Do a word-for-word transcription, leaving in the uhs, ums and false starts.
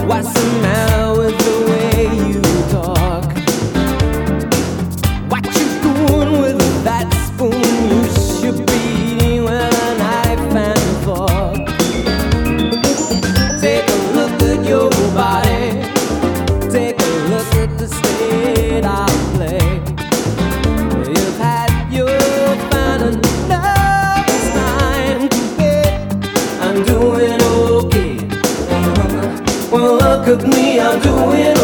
What's the matter with the way you talk? What you doing with that spoon? You should be eating with a knife and a fork. Take a look at your body. Take a look at the state of play. You've had your fun enough. It's time to bed. I'm doing okay. Well, look at me, I'm doing